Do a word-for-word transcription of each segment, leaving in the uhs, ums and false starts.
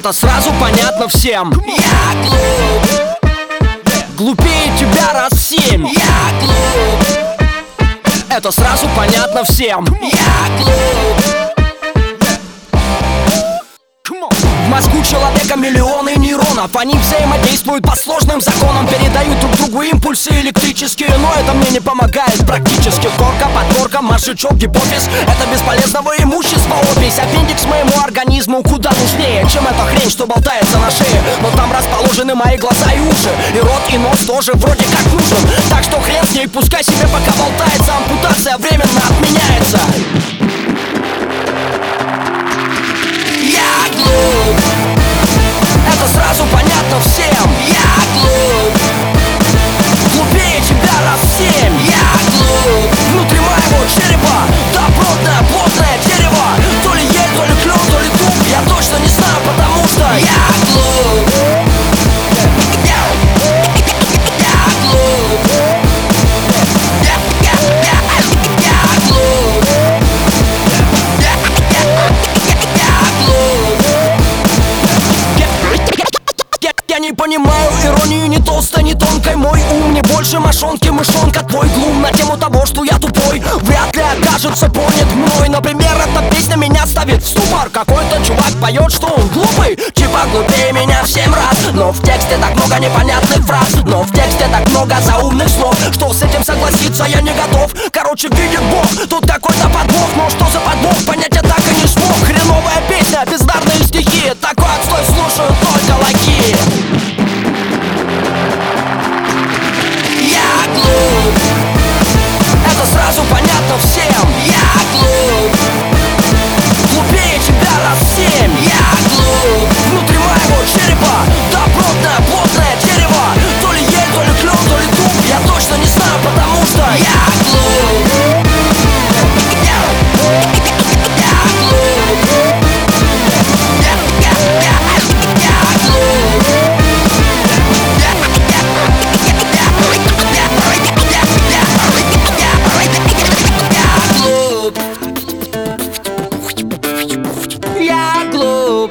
Это сразу понятно всем. Я глуп, глупее тебя раз в семь. я глуп, Это сразу понятно всем. я глуп. В мозгу человека миллионы нейронов. Они взаимодействуют по сложным законам, передают друг другу импульсы электрические. Но это мне не помогает практически. Корка, подборка, мозжечок, гипофиз — это бесполезного имущества опись. Аппендикс моему организму куда нужнее, чем эта хрень, что болтается на шее. Но там расположены мои глаза и уши, и рот, и нос тоже вроде как нужен. Так что хрен с ней, пускай себе пока болтается. Ампутация временно отменяется. Я глуп, Это сразу понятно всем. я глуп, Глупее тебя раз в семь. я глуп, Внутри моего черепа добротное, плотное дерево. То ли ель, то ли клен, то ли дуб, я точно не знаю, потому что я глуп, я, я глуп, я, я, я, я глуп, я, я, я глуп. я, я не понимаю иронии ни толстой, ни тонкой. Мой ум не больше мошонки, мышонка. Твой глум на тему того, что я тупой, вряд ли окажется понят мной. Например, эта песня меня ставит в ступор. Какой-то чувак поет, что он глупый, типа глупее меня в семь раз. Но в тексте так много непонятных фраз, но в тексте так много заумных слов, что с этим согласиться я не готов. Короче, видит Бог, тут какой-то подвох. Но что за подвох, понять я так и не смог. Хреновая песня, бездарные стихи, такой отстой слушают только лохи. Я глуп, Это сразу понятно всем. я глуп, Глупее тебя раз в семь. я глуп, Внутри моего черепа добротное, плотное дерево. То ли ель, то ли клен, то ли дуб, я точно не знаю, потому что я глуп, я, я глуп, я, я, я, я глуп, я, я, я глуп.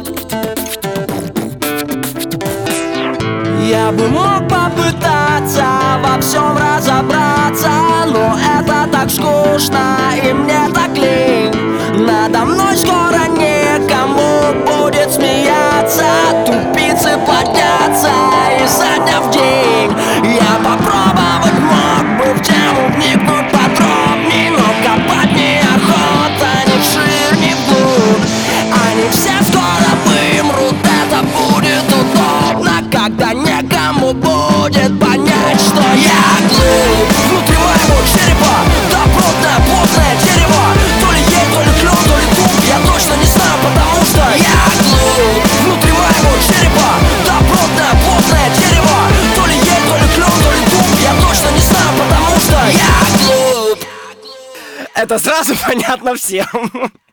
Я бы мог попытаться во всем разобраться, но это так скучно и мне так лень. Надо мной скоро некому будет смеяться, тупицы плодятся изо дня в день. Я попробовать мог бы в тему вникнуть подробней, но копать неохота ни вширь, ни вглубь. Они все скоро вымрут, это будет удобно, когда некому будет понять, что я глуп. Внутри моего черепа добротное, плотное дерево. То ли ель, то ли клен, то ли дуб, я точно не знаю, потому что я глуп, внутри моего черепа добротное, плотное дерево. То ли ель, то ли клен, то ли дуб, я точно не знаю, потому что я глуп. это сразу понятно всем.